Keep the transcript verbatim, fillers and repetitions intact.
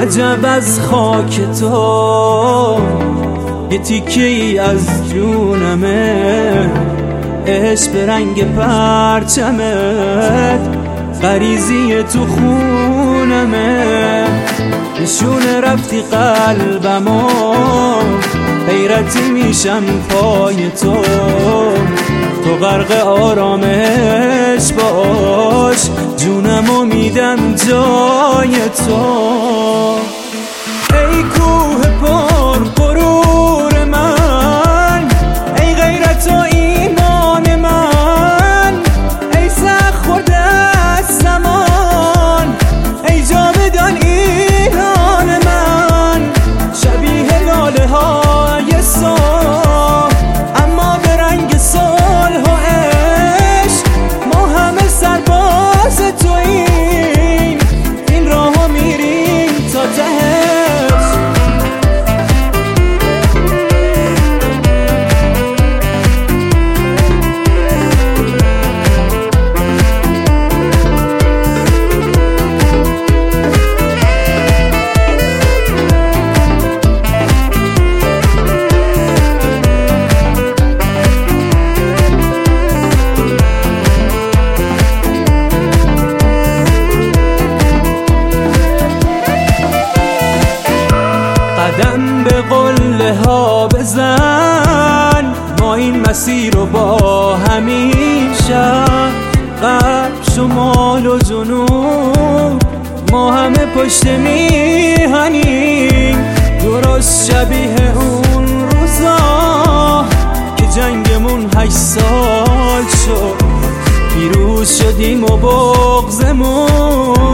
عجب از خاک تو یه تیکه ای از جونمه، عشق به رنگ پرچمت غریزی تو خونمه. نشونه رفتی قلبمو، حیرتی میشم پای تو، تو غرق آرامش باش، جونمو میدم جای تو. ای کوه پر غرور من، ای غیرت و ایمان من، ای سخت خورده از زمان، ای جاودان ایران من. شبیه لاله های صبح اما به رنگ صلح و عشق، ما همه سرباز توییم، این راهو میریم تا تهش. قدم به قله ها بزن، ما این مسیر رو با همیشه، غرب شمال و جنوب ما همه پشت میهنیم. درست شبیه اون روزا که جنگمون هشت سال شد، پیروز شدیم و بغضمون